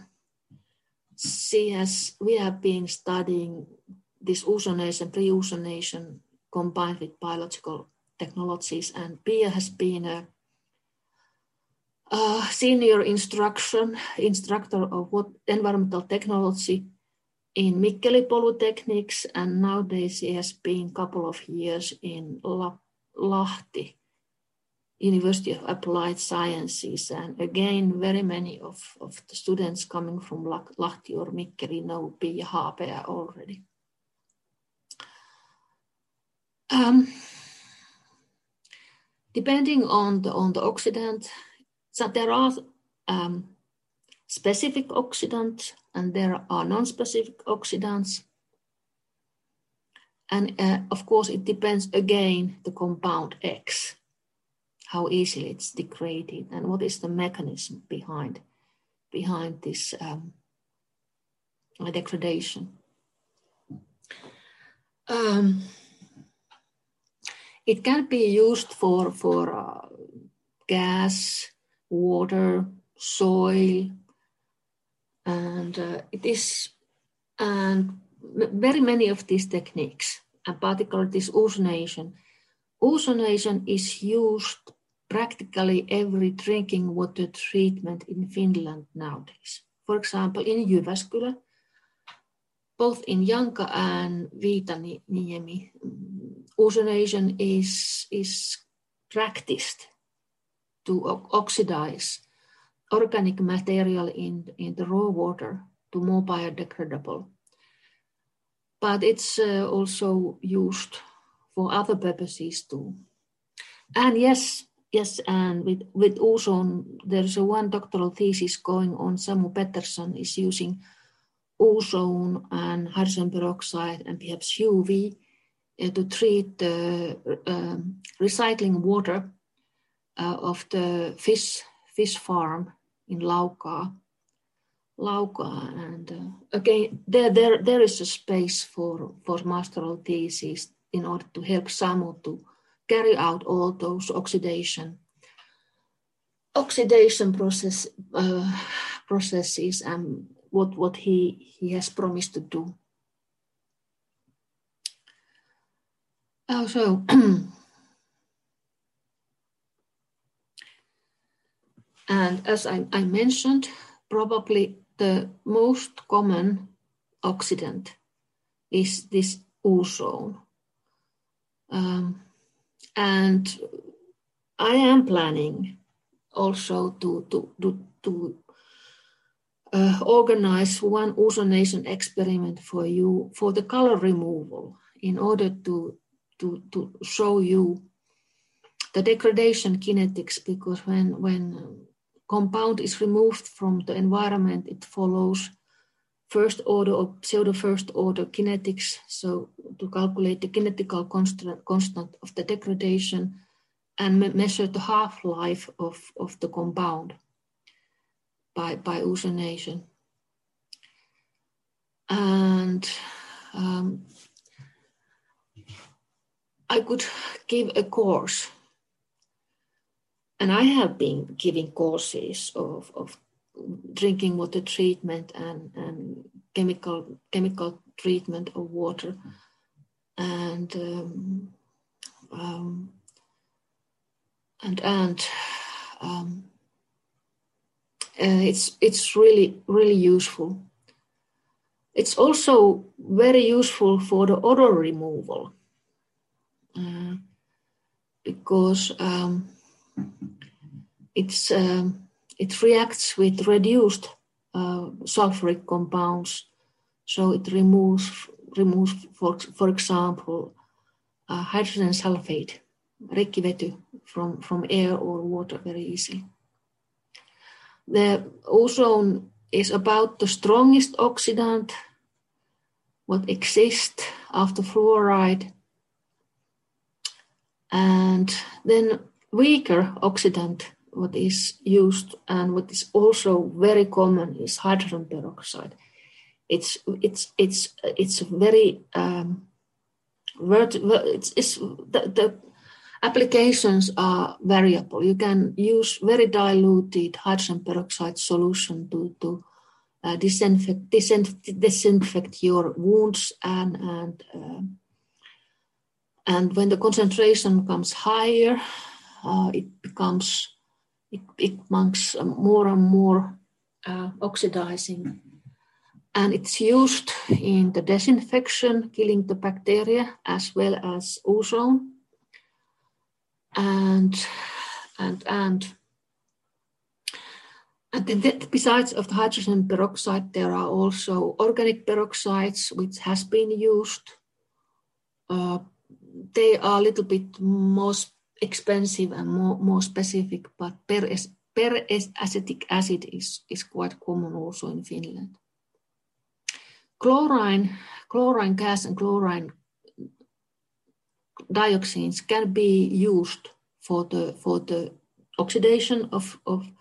We have been studying this ozonation, pre-ozonation combined with biological technologies, and Pia has been a senior instructor of environmental technology in Mikkeli Polytechnics, and nowadays she has been a couple of years in Lahti, University of Applied Sciences. And again, very many of the students coming from Lahti or Mikkeli know Pia Haapea already. Depending on the oxidant, so there are specific oxidants and there are non-specific oxidants. And of course, it depends again the compound X, how easily it's degraded and what is the mechanism behind this degradation. It can be used for gas, water, soil, and very many of these techniques, and particularly this ozonation. Ozonation is used practically every drinking water treatment in Finland nowadays. For example, in Jyväskylä, both in Janka and Viitaniemi, ozonation is practiced to oxidize organic material in the raw water to more biodegradable. But it's also used for other purposes too. And yes, and with ozone, there's one doctoral thesis going on. Samu Pettersson is using ozone and hydrogen peroxide and perhaps UV to treat the recycling water of the fish farm in Laukaa. And again, there is a space for masteral thesis in order to help Samu to carry out all those oxidation processes and what he has promised to do. Also, and as I mentioned, probably the most common oxidant is this ozone. And I am planning also to organize one ozonation experiment for you for the color removal in order to show you the degradation kinetics, because when compound is removed from the environment, it follows first order or pseudo first order kinetics. So to calculate the kinetical constant of the degradation and measure the half-life of the compound by ozonation. And I could give a course, and I have been giving courses of drinking water treatment and chemical treatment of water, and it's really useful. It's also very useful for the odor removal because it reacts with reduced sulfuric compounds. So it removes for example, hydrogen sulfate, rikkivety, from air or water very easily. The ozone is about the strongest oxidant what exists after fluoride. And then weaker oxidant what is used and what is also very common is hydrogen peroxide. It's very the applications are variable. You can use very diluted hydrogen peroxide solution to disinfect your wounds, and when the concentration comes higher, it becomes more and more oxidizing. And it's used in the disinfection, killing the bacteria as well as ozone. And then besides of the hydrogen peroxide, there are also organic peroxides which has been used. They are a little bit more expensive and more specific, but peracetic acid is quite common also in Finland. Chlorine gas and chlorine dioxins can be used for the oxidation of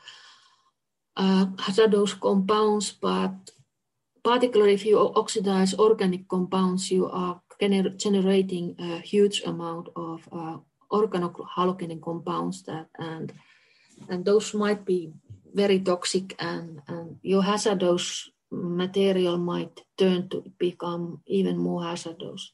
hazardous compounds, but particularly if you oxidize organic compounds, you are generating a huge amount of organohalogenic compounds and those might be very toxic, and your hazardous material might turn to become even more hazardous.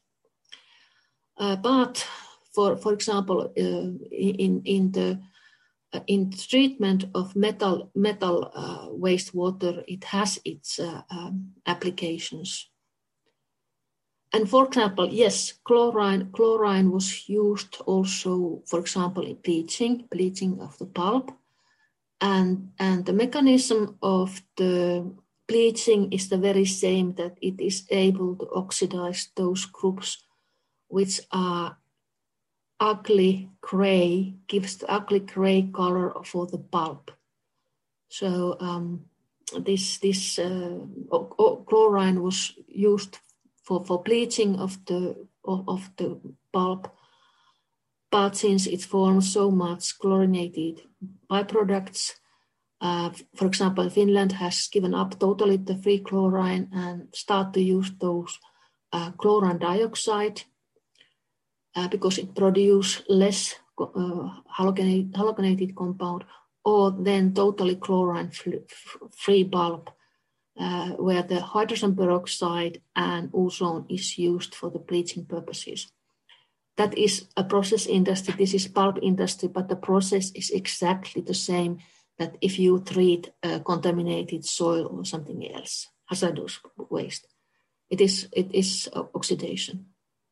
But for example, in the treatment of metal wastewater, it has its applications. And for example, yes, chlorine was used also, for example, in bleaching of the pulp. And the mechanism of the bleaching is the very same, that it is able to oxidize those groups which are ugly gray, gives the ugly gray color for the pulp. So this chlorine was used for bleaching of the pulp, but since it forms so much chlorinated byproducts, for example, Finland has given up totally the free chlorine and start to use those chlorine dioxide because it produces less halogenated compound, or then totally chlorine free pulp, where the hydrogen peroxide and ozone is used for the bleaching purposes. That is a process industry. This is pulp industry, but the process is exactly the same that if you treat contaminated soil or something else, hazardous waste. It is oxidation.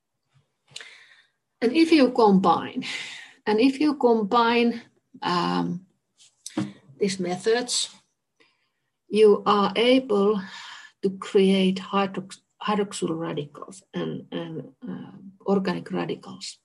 And if you combine these methods, you are able to create hydroxyl radicals and organic radicals,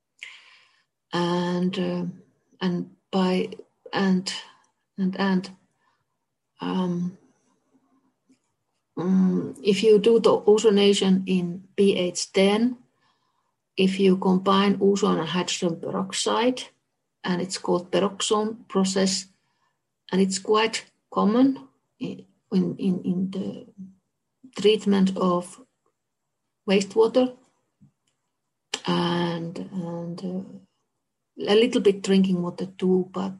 if you do the ozonation in pH 10, if you combine ozone and hydrogen peroxide, and it's called peroxone process, and it's quite common in the treatment of wastewater and a little bit drinking water too, but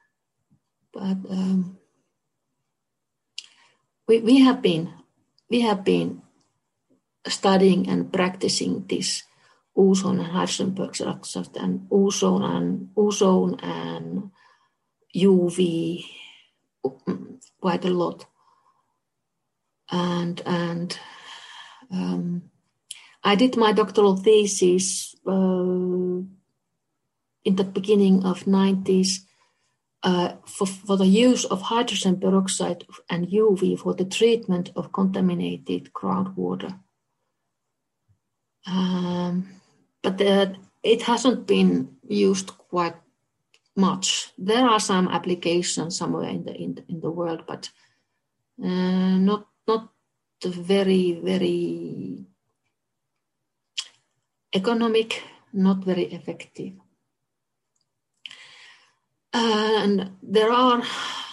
we have been studying and practicing this ozone and hydrogen peroxide and ozone and UV quite a lot, and I did my doctoral thesis in the beginning of 90s for the use of hydrogen peroxide and UV for the treatment of contaminated groundwater. But it hasn't been used quite much. There are some applications somewhere in the world, but not very, very economic, not very effective. And there are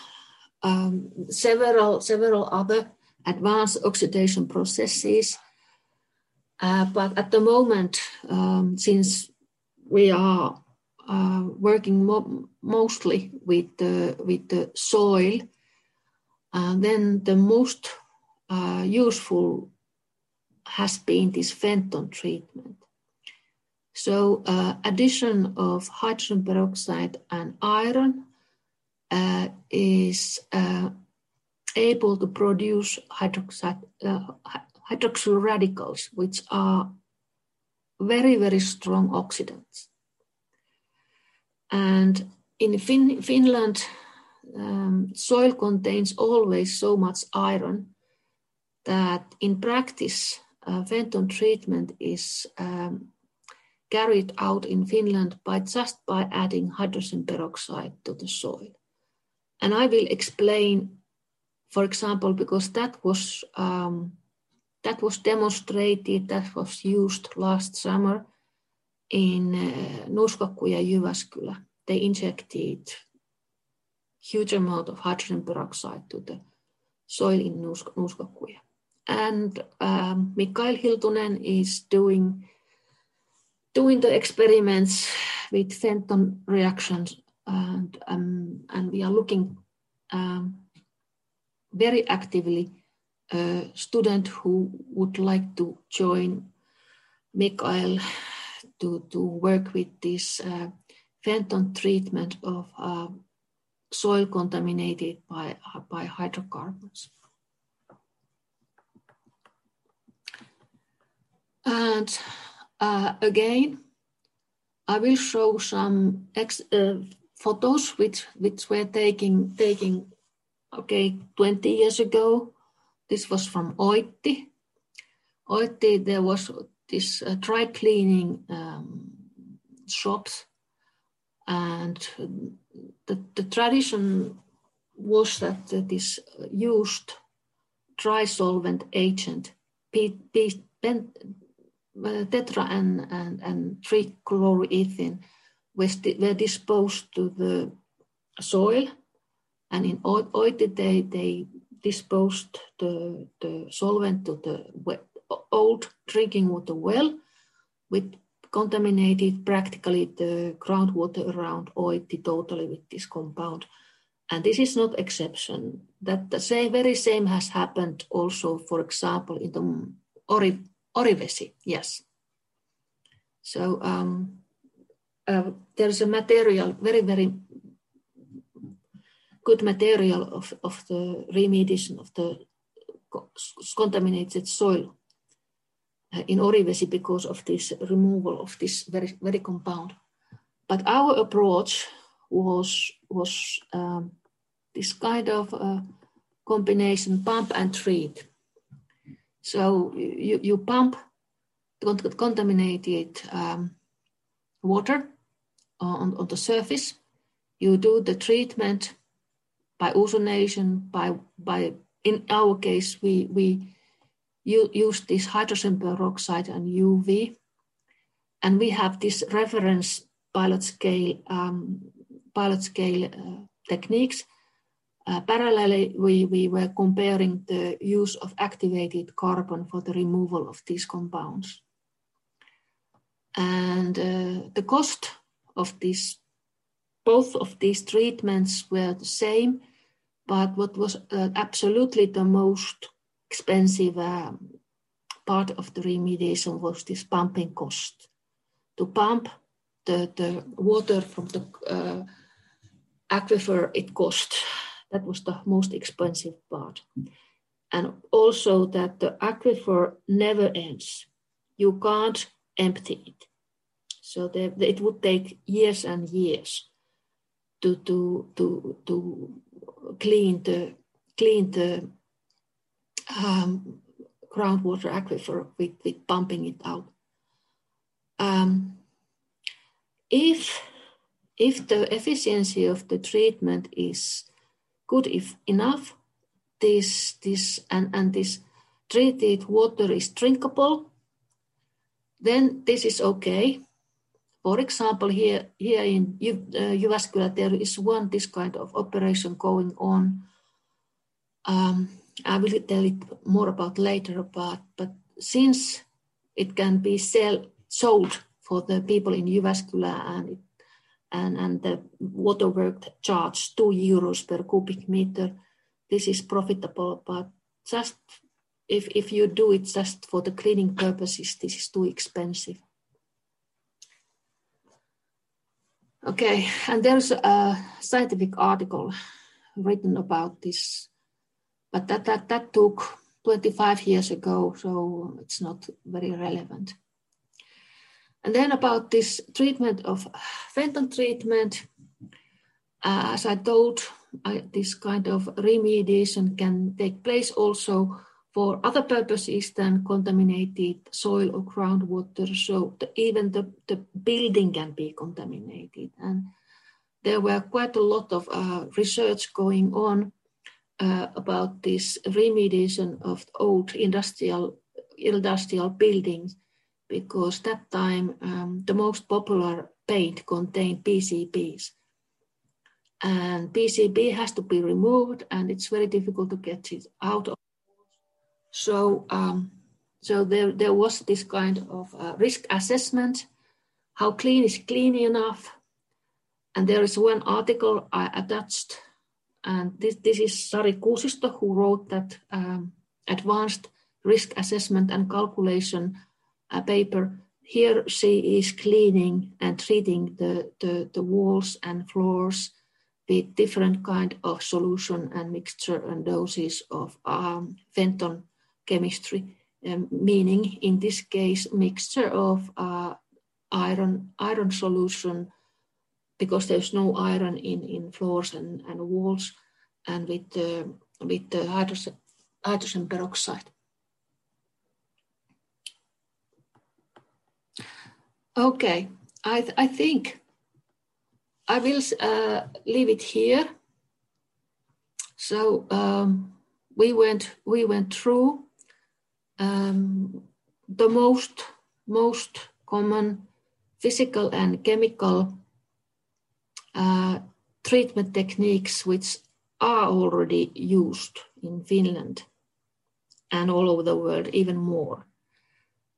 several other advanced oxidation processes, but at the moment, since we are working mostly with the soil, then the most useful has been this Fenton treatment. So addition of hydrogen peroxide and iron is able to produce hydroxyl radicals, which are very, very strong oxidants. And in Finland, soil contains always so much iron that in practice, Fenton treatment is carried out in Finland by adding hydrogen peroxide to the soil. And I will explain, for example, because that was demonstrated, that was used last summer in Nuuskakku ja Jyväskylä. They injected huge amount of hydrogen peroxide to the soil in Nuuskakku. And Mikael Hiltunen is doing the experiments with Fenton reactions, and we are looking very actively a student who would like to join Mikael to work with this Fenton treatment of soil contaminated by hydrocarbons. And again, I will show some photos which were taken 20 years ago. This was from Oitti. Oitti, there was this dry cleaning shops, and the tradition was that this used dry solvent agent, tetra and trichloroethene, were disposed to the soil, and in Oitti they disposed the solvent to the old drinking water well, which contaminated practically the groundwater around Oitti totally with this compound. And this is not exception. That the very same has happened also, for example, in the Orivesi, yes. So there's a material, very, very good material of the remediation of the contaminated soil in Orivesi because of this removal of this very, very compound. But our approach was this kind of combination pump and treat. So you pump the contaminated water on the surface. You do the treatment by ozonation, by in our case, we use this hydrogen peroxide and UV, and we have this reference pilot scale techniques. Parallelly, we were comparing the use of activated carbon for the removal of these compounds. And the cost of both of these treatments were the same, but what was absolutely the most expensive part of the remediation was this pumping cost. To pump the water from the aquifer, it cost. That was the most expensive part. And also that the aquifer never ends. You can't empty it. So it would take years and years. clean the groundwater aquifer with pumping it out. If the efficiency of the treatment is good enough, this treated water is drinkable, then this is okay. For example, here in Jyväskylä, there is this kind of operation going on. I will tell it more about later, but since it can be sold for the people in Jyväskylä and the water work charge 2 euros per cubic meter, this is profitable, but just if you do it just for the cleaning purposes, this is too expensive. Okay, and there's a scientific article written about this, but that took 25 years ago, so it's not very relevant. And then about this treatment of Fenton treatment, as I told, this kind of remediation can take place also for other purposes than contaminated soil or groundwater. So even the building can be contaminated. And there were quite a lot of research going on about this remediation of old industrial buildings, because that time the most popular paint contained PCBs. And PCB has to be removed, and it's very difficult to get it out of. So there was this kind of risk assessment, how clean is clean enough. And there is one article I attached, and this is Sari Kuusisto, who wrote that advanced risk assessment and calculation paper. Here she is cleaning and treating the walls and floors with different kind of solution and mixture and doses of Fenton chemistry, meaning in this case mixture of iron solution, because there's no iron in floors and walls, and with the hydrogen peroxide. Okay, I think I will leave it here. So we went through the most common physical and chemical treatment techniques which are already used in Finland and all over the world, even more.